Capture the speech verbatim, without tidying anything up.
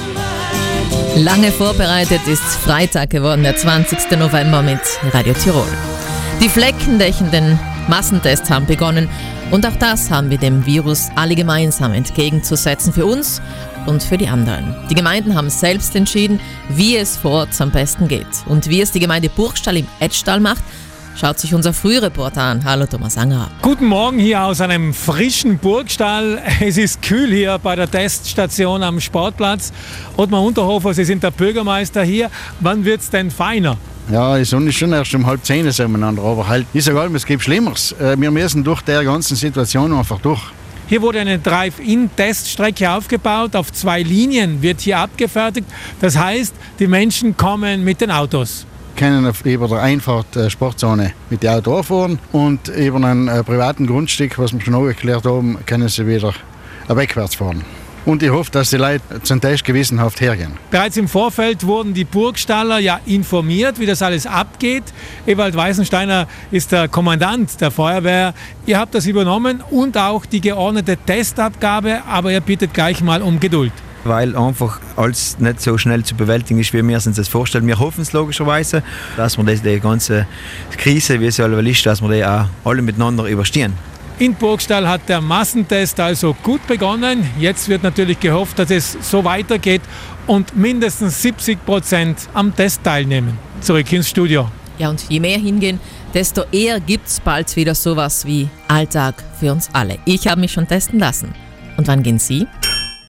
Lange vorbereitet ist Freitag geworden, der zwanzigsten November mit Radio Tirol. Die fleckendeckenden Massentests haben begonnen und auch das haben wir dem Virus alle gemeinsam entgegenzusetzen, für uns und für die anderen. Die Gemeinden haben selbst entschieden, wie es vor Ort am besten geht. Und wie es die Gemeinde Burgstall im Etschtal macht, schaut sich unser Frühreporter an. Hallo Thomas Angerer. Guten Morgen hier aus einem frischen Burgstall. Es ist kühl hier bei der Teststation am Sportplatz. Ottmar Unterhofer, Sie sind der Bürgermeister hier. Wann wird es denn feiner? Ja, die Sonne ist schon erst um halb zehn miteinander, aber halt ist egal, es gibt Schlimmeres. Wir müssen durch der ganzen Situation einfach durch. Hier wurde eine Drive-In-Teststrecke aufgebaut. Auf zwei Linien wird hier abgefertigt. Das heißt, die Menschen kommen mit den Autos. Können über der Einfahrt äh, Sportzone mit dem Auto fahren und über einen äh, privaten Grundstück, was wir schon auch erklärt haben, können sie wieder äh, wegwärts fahren. Und ich hoffe, dass die Leute zum Test gewissenhaft hergehen. Bereits im Vorfeld wurden die Burgstaller ja informiert, wie das alles abgeht. Ewald Weißensteiner ist der Kommandant der Feuerwehr. Ihr habt das übernommen und auch die geordnete Testabgabe, aber ihr bittet gleich mal um Geduld. Weil einfach alles nicht so schnell zu bewältigen ist, wie wir uns das vorstellen. Wir hoffen es logischerweise, dass wir die ganze Krise, wie es ja ist, dass wir die auch alle miteinander überstehen. In Burgstall hat der Massentest also gut begonnen. Jetzt wird natürlich gehofft, dass es so weitergeht und mindestens siebzig Prozent am Test teilnehmen. Zurück ins Studio. Ja, und je mehr hingehen, desto eher gibt es bald wieder sowas wie Alltag für uns alle. Ich habe mich schon testen lassen. Und wann gehen Sie?